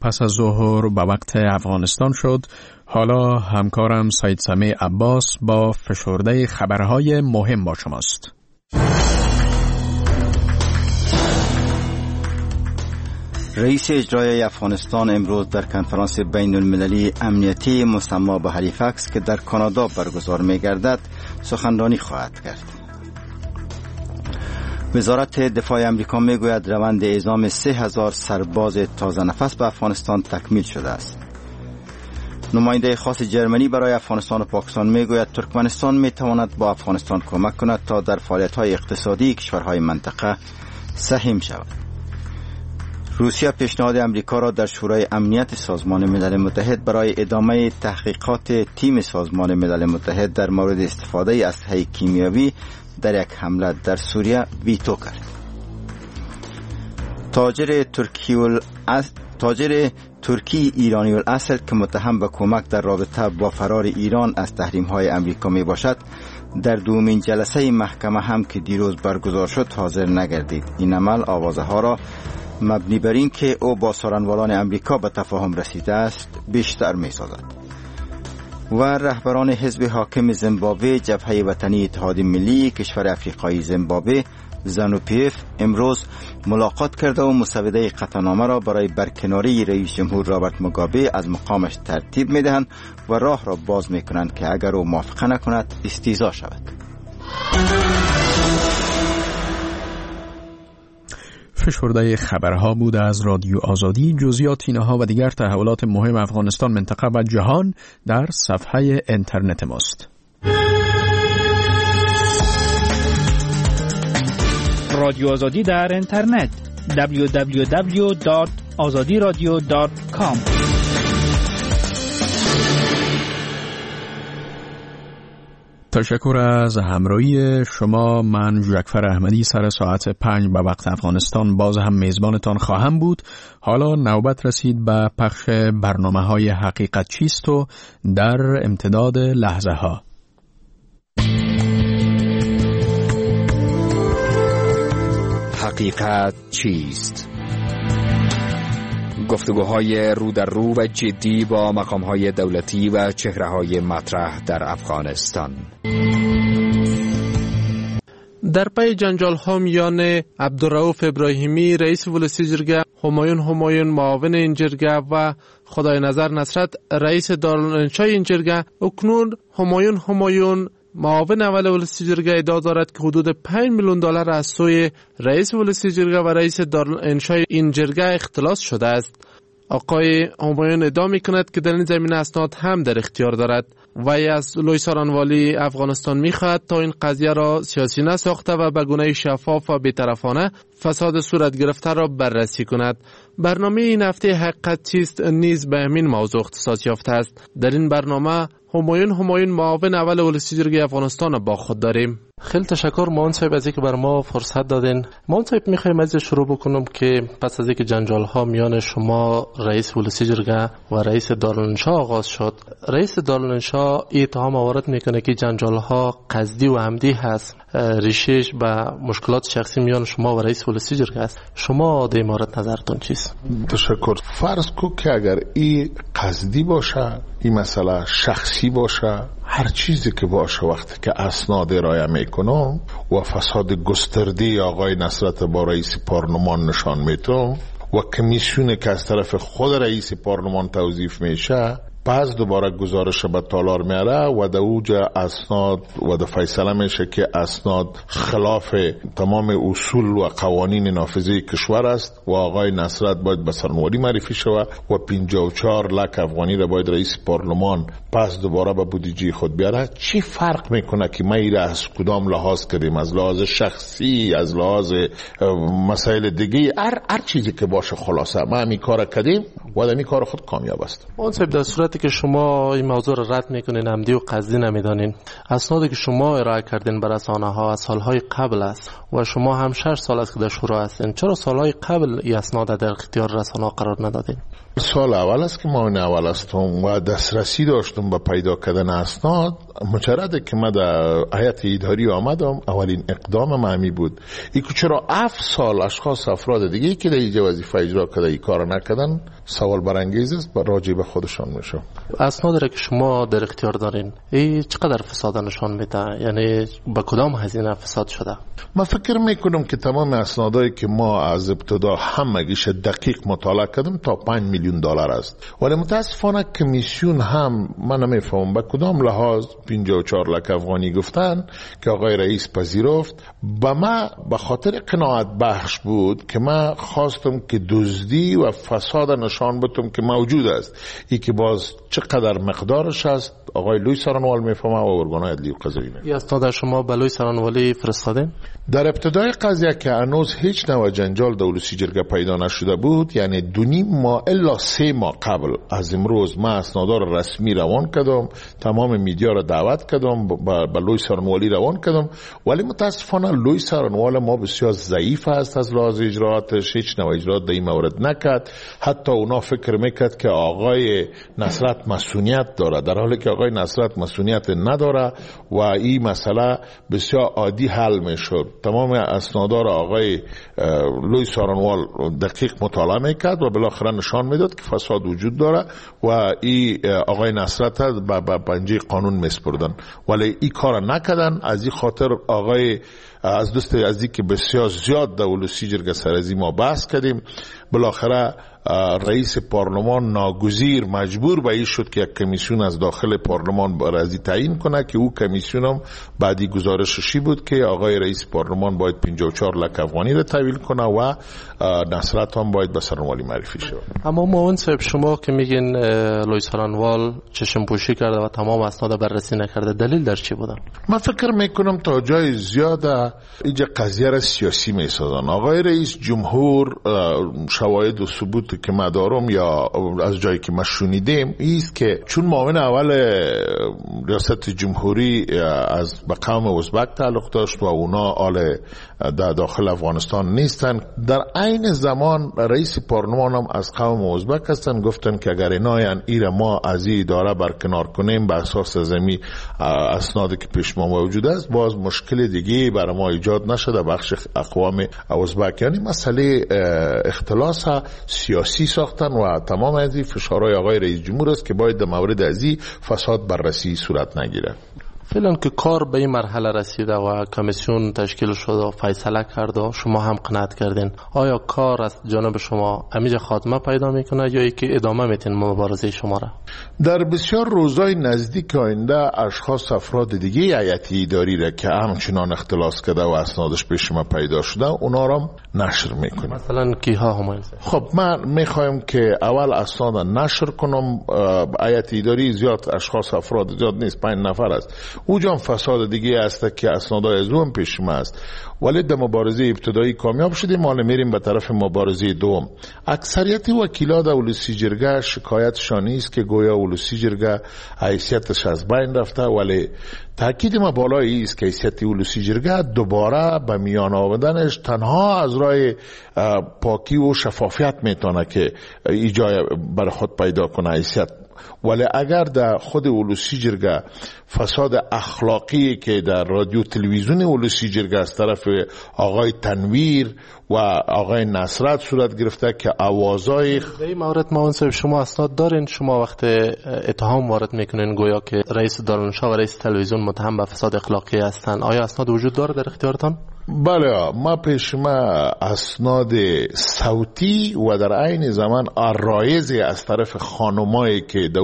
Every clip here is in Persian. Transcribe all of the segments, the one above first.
پس از ظهر به وقت افغانستان شد. حالا همکارم سید سمیع عباس با فشرده خبرهای مهم با شماست. رئیس اجرایی افغانستان امروز در کنفرانس بین المللی امنیتی مسمى به هالیفکس که در کانادا برگزار می گردد سخنرانی خواهد کرد. وزارت دفاع امریکا می گوید روند اعزام 3000 سرباز تازه نفس به افغانستان تکمیل شده است. نماینده خاص جرمنی برای افغانستان و پاکستان می گوید ترکمنستان می تواند با افغانستان کمک کند تا در فعالیت‌های اقتصادی کشورهای منطقه سهم شود. روسیه پیشنهاد امریکا را در شورای امنیت سازمان ملل متحد برای ادامه تحقیقات تیم سازمان ملل متحد در مورد استفاده اسلحه کیمیاوی در یک حمله در سوریه ویتو کرد. تاجر ترکی ایرانی الاصل که متهم به کمک در رابطه با فرار ایران از تحریم‌های امریکا می باشد در دومین جلسه محکمه هم که دیروز برگزار شد حاضر نگردید. این عمل آوازه‌ها را مبنی بر این که او با سرانوالان امریکا به تفاهم رسیده است بیشتر می سازد. و رهبران حزب حاکم زیمبابوه جبهه وطنی اتحاد ملی کشور افریقایی زیمبابوه زانو-پی-اف امروز ملاقات کرده و مسوده قطعنامه را برای برکناری رئیس جمهور رابرت موگابه از مقامش ترتیب می دهند و راه را باز می کنند که اگر او موافقه نکند استیضاح شود. فشرده خبرها بود از رادیو آزادی. جزئیات اینها و دیگر تحولات مهم افغانستان، منطقه و جهان در صفحه اینترنت ماست. رادیو آزادی در اینترنت www.azadiradio.com. تشکر از همراهی شما. من جعفر احمدی سر ساعت 5 به وقت افغانستان باز هم میزبانتان خواهم بود. حالا نوبت رسید به پخش برنامه‌های حقیقت چیست و در امتداد لحظه ها. حقیقت چیست؟ گفتگوهای رو در رو و جدی با مقامهای دولتی و چهره‌های مطرح در افغانستان. در پی جنجال ها میان عبدالرؤوف ابراهیمی رئیس ولسی جرگه، همایون معاون این جرگه و خدای نظر نصرت رئیس دارالانشای این جرگه، اکنون همایون معاون اول ولسی جرگه ادعا دارد که حدود 5 میلیون دلار از سوی رئیس ولسی جرگه و رئیس دارالانشای این جرگه اختلاس شده است. آقای همایون ادعا می‌کند که در این زمینه اسناد هم در اختیار دارد و از لوی سارانوالی افغانستان می‌خواهد تا این قضیه را سیاسی نساخته و به گونه شفاف و بی‌طرفانه فساد صورت گرفته را بررسی کند. برنامه این هفته حقیقت چیست نیز به همین موضوع اختصاص یافته است. در این برنامه همایون معاون اول ولسی جرگه افغانستان با خود داریم. خیلی تشکر معاون صاحب از اینکه بر ما فرصت دادین. معاون صاحب میخوایم از شروع بکنم که پس از اینکه جنجال ها میان شما رئیس ولسی جرگه و رئیس دارالانشا آغاز شد، رئیس دارالانشا اتهام وارد میکنه که جنجال ها قصدی و عمدی هست، ریشش به مشکلات شخصی میان شما و رئیس ولسی جرگه است. شما در این مورد نظرتون چیست؟ تشکر. فرض کو که اگر این قصدی باشه، این مسئله شخصی باشه، هر چیزی که باشه وقتی که اسناد ارائه میکنم و فساد گسترده آقای نصرت با رئیس پارلمان نشان میتونم و کمیسیونی که از طرف خود رئیس پارلمان توظیف میشه، پس دوباره گزارش به تالار میاره و در اوجا اسناد و در فیصله میشه که اسناد خلاف تمام اصول و قوانین نافذه کشور است و آقای نصرت باید به سرنوردی معرفی شود و 54 لک افغانی را باید رئیس پارلمان پس دوباره به بودجه خود بیاره. چی فرق میکنه که ما ایره از کدام لحاظ کردیم؟ از لحاظ شخصی، از لحاظ مسائل دیگه، هر چیزی که باشه، خلاصه ما همی کار کردیم و در این کار خود کامیاب است. اون صاحب در صورتی که شما این موضوع را رد میکنین، عمدی و قصدی نمیدانین، اسنادی که شما ارائه کردین به رسانه ها از سالهای قبل است و شما هم 6 سال است که در شورا هستین، چرا سالهای قبل این اسناد در اختیار رسانه ها قرار ندادین؟ سال اول است که معاون اول هستم و دسترسی داشتم به پیدا کردن اسناد. مجرد که من در هیئت اداری آمدم، اولین اقدام من بود ای که چرا 7 سال اشخاص افراد دیگه که در اینجا وظیفه اجرا کرده این کار نکردن، سوال برانگیز است، راجع به خودشان میشه. اسنادی که شما در اختیار دارین این چقدر فساد نشان میده؟ یعنی به کدام هزینه فساد شده؟ من فکر میکنم که تمام اسنادایی که ما از ابتدا همگیش دقیق مطالعه کردم تا 5 میلیون دلار است، ولی متاسفانه کمیسیون هم من نمیفهمم به کدام لحاظ 54 لک افغانی گفتن که آقای رئیس پذیرفت. به من به خاطر قناعت بخش بود که من خواستم که دزدی و فساد نشان بدم که موجود است. ای که باز چقدر مقدارش است آقای لوی سارنوال میفهمه و ارگان‌های عدلی و قضایی میفهمه. این اسناد شما به لوی سارنوالی فرستادین؟ در ابتدای قضیه که هنوز هیچ نوع جنجال در ولسی جرگه پیدا نشده بود، یعنی 2.5 ماه الا 3 ماه قبل از امروز من اسنادار رسمی روان کردم، تمام میدیا را دعوت کردم، به لوی سارنوالی روان کردم، ولی متاسفانه لوی سارنوال ما بسیار ضعیف است از لحاظ اجرااتش، هیچ نوع اجرات در این مورد نکرد. حتی اونا فکر میکرد که آقای نصرت مسئولیت داره، در حالی که آقای نصرت مسئولیت نداره و این مسئله بسیار عادی حل میشد. تمام اسنادار آقای لوی سارنوال دقیق مطالعه میکرد و بالاخره نشان میداد که فساد وجود داره و این آقای نصرت به پنجه قانون میسپردن، ولی این کار نکردن. از این خاطر آقای از دوست عزیزی که بسیار زیاد در ولسی جرگه سر از ما بحث کردیم، بالاخره رئیس پارلمان ناگزیر مجبور به این شد که یک کمیسیون از داخل پارلمان برازی تعیین کنه که او کمیسیون هم بعدی گزارششی بود که آقای رئیس پارلمان باید 54 لک افغانی را تحویل کنه و نصرت هم باید به سارنوالی معرفی شود. اما معاون صاحب شما که میگین لوی سارنوال چشم پوشی کرده و تمام اسناد بررسی نکرده، دلیل در چی بودن؟ من فکر میکنم تا جای زیاده اینجا قضیه را سیاسی میسازن. آقای رئیس جمهور شواهد و ثبوت که ما دارم یا از جایی که ما شنیدیم ایست که چون معاون اول ریاست جمهوری از به قوم ازبک تعلق داشت و اونا آل در داخل افغانستان نیستن، در عین زمان رئیس پارلمان هم از قوم ازبک هستن. گفتن که اگر ایناین ایره ما از این اداره برکنار کنیم به اساس زمین اسنادی که پیش ما موجود است، باز مشکل دیگه برای ما ایجاد نشده بخش اقوام ازبک. یعنی مسئله اختلاس سیاسی ساختن و تمام از این فشارهای آقای رئیس جمهور است که باید در مورد از این فساد بررسی صورت نگیره. فعلا که کار به این مرحله رسیده و کمیسیون تشکیل شده و فیصله کرده و شما هم قناعت کردین، آیا کار از جانب شما همیشه خاتمه پیدا میکنه یا ای که ادامه میتین مبارزه شما را؟ در بسیار روزهای نزدیک آینده اشخاص افراد دیگه هیئت اداری را که همچنان اختلاس کرده و اسنادش پیش ما پیدا شده اونا را نشر میکنیم. مثلا کیها همایون؟ خب من میخوایم که اول اسناد نشر کنم. هیئت اداری زیاد اشخاص افراد زیاد نیست، 5 نفر است. اوجا فساد دیگه است که اسنادای از اون پیش ما است، ولی در مبارزه ابتدایی کامیاب شدیم. ما میریم به طرف مبارزه دوم. اکثریت وکیلا در ولسی جرگه شکایتشان است که گویا ولسی جرگه حیثیتش از بین رفته، ولی تاکید ما بالایی است که حیثیت ولسی جرگه دوباره به میان آوردنش تنها از راه پاکی و شفافیت میتونه که ایجای بر خود پیدا کنه حیثیت. ولی اگر در خود ولسی جرگه فساد اخلاقی که در رادیو تلویزیون ولسی جرگه از طرف آقای تنویر و آقای نصرت صورت گرفته که آوازای در این مورد معاون صاحب شما اسناد دارین؟ شما وقت اتهام وارد میکنین گویا که رئیس دارالانشا و رئیس تلویزیون متهم به فساد اخلاقی هستن، آیا اسناد وجود داره در اختیارتان؟ بله، ما پیش ما اسناد صوتی و در عین زمان عرایض از طرف خانمایی که در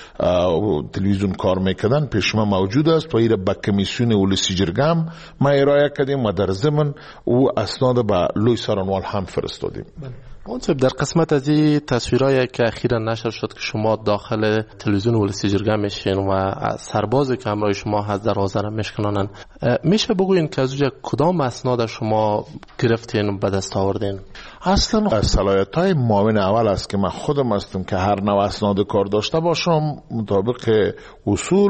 تلویزیون کار میکردن پیش ما موجود است و ایره به کمیسیون ولسی جرگه هم ما ارائه کردیم و در ضمن او اسناد به لوی سارنوال هم فرستادیم. منصب در قسمت از این تصویرهایی که اخیرا نشر شد که شما داخل تلویزیون ولسی جرگه میشین و سربازی که همراه شما هست در حاضر میشکنانن، میشه بگوین که از اونجا کدام اسناد شما گرفتین و به دست آوردین؟ اصلا صلاحیت‌های معاون اول است که من خودم هستم که هر نوع اسناد کار داشته باشم مطابق اصول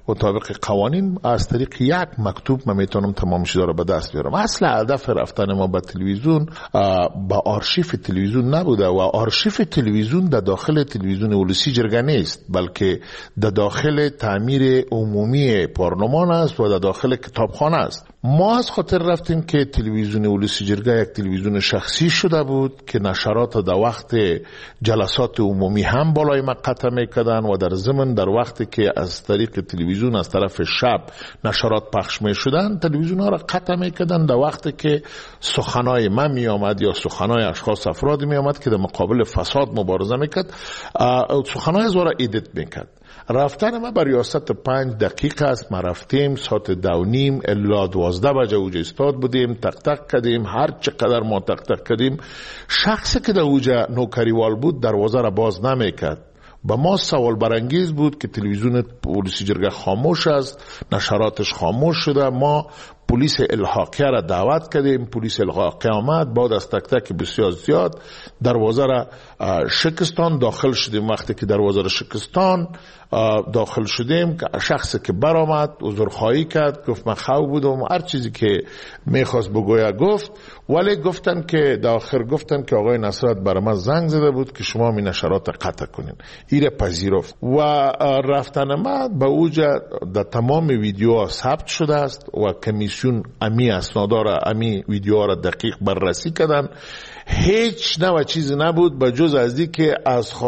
مطابق قوانین از طریق یک مکتوب من میتونم تمام چیزا رو به دست بیارم. اصل هدف رفتن ما به تلویزیون با آرشیف تلویزیون نبوده و آرشیف تلویزیون در داخل تلویزیون ولسی جرگه نیست، بلکه در داخل تعمیر عمومی پارلمان است و در داخل کتابخانه است. ما از خاطر رفتیم که تلویزیون ولسی جرگه یک تلویزیون شخصی شده بود که نشرات در وقت جلسات عمومی هم بالای ما قطع میکردن و در ضمن در وقتی که از طریق تلویزیون از طرف شب نشرات پخش میشدن تلویزیون ها را قطع میکردن در وقتی که سخنای من می آمد یا سخنای اشخاص افرادی می آمد که در مقابل فساد مبارزه میکرد، سخنای زورا ایدیت میکرد. رفتن ما بر ریاست 5 دقیقه است. ما رفتیم ساعت 2:30 الا 12 بجه اوجه استاد بودیم، تق تق کردیم. هر چقدر ما تق تق کردیم شخصی که در اوجه نوکریوال بود دروازه را باز نمیکرد. با ما سوال برانگیز بود که تلویزیون ولسی جرگه خاموش است، نشراتش خاموش شده. ما پلیس الحاقیه را دعوت کردیم، پلیس الحاقیه آمد، بعد از تک تک بسیار زیاد دروازه را شکستان. داخل شدیم. وقتی که دروازه را شکستان داخل شدیم شخصی که برآمد عذرخواهی کرد، گفت من خو بودم، هر چیزی که میخواست بگویا گفت، ولی گفتن که در آخر گفتن که آقای نصرت برای من زنگ زده بود که شما می نشرات قطع کنین. ایره پذیرفت و رفتن ما به اوجه در تمام ویدیوها ثبت شده است و کمیسیون امی اسنادارا امی ویدیوها را دقیق بررسی کردن. هیچ نوع چیزی نبود به جز از این که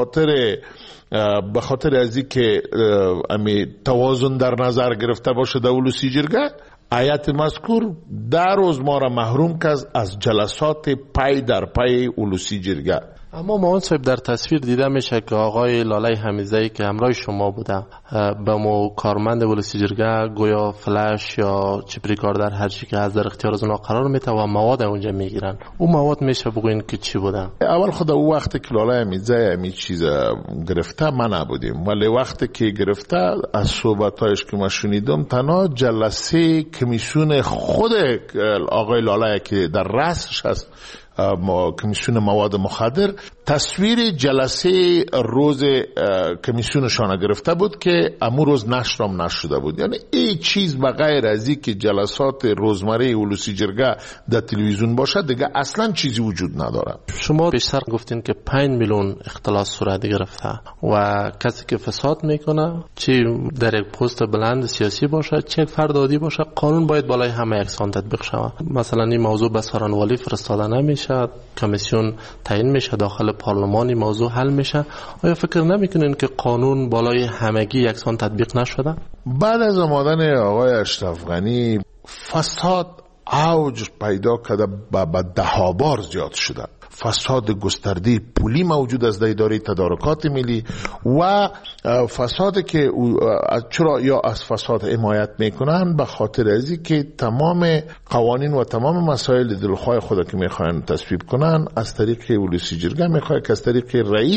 به خاطر از این که امی توازن در نظر گرفته باشه در ولسی جرگه، هیئت مذکور در روز ما را محروم کرد از جلسات پای در پای ولسی جرگه. اما معاون صاحب در تصویر دیده میشه که آقای لاله حمیدزئی که همراه شما بوده به مو کارمند ولسی جرگه گویا فلش یا چیپ ریکاردر هر چی که از در اختیار از اونها قرار میته و مواد اونجا میگیرن. اون مواد میشه بگوین که چی بوده؟ اول خود او وقتی که لاله حمیدزئی همین چیز گرفته ما نبودیم، ولی وقتی که گرفته از صحبتایش که ما شنیدم تنها جلسه کمیسیون خود آقای لاله که در رأسش هست کمیسیون مواد مخدر تصویر جلسه روز کمیسیونشان گرفته بود که امو روز نشرم نشده بود. یعنی این چیز بغیر از این که جلسات روزمره ولسی جرگه در تلویزیون باشه دیگه اصلا چیزی وجود نداره. شما بیشتر گفتین که 5 میلیون اختلاس صورت گرفته و کسی که فساد میکنه چه در یک پست بلند سیاسی باشه چه فرد عادی باشه قانون باید بالای همه یکسان تطبیق شود. مثلا این موضوع به سخنرانی فرستاده نمیشه، کمیسیون تعیین میشه، داخل پارلمانی موضوع حل میشه. آیا فکر نمیکنین که قانون بالای همگی یکسان تطبیق نشده؟ بعد از آمدن آقای اشرف غنی فساد اوج پیدا کرده به 10 بار زیاد شده. فساد گسترده پولی موجود است در اداره تدارکات ملی و فسادی که چرا یا از فساد حمایت میکنن به خاطر ازی که تمام قوانین و تمام مسائل دلخواه خود که میخواین تصویب کنن از طریق ولسی جرگه میخواد که از طریق رئیس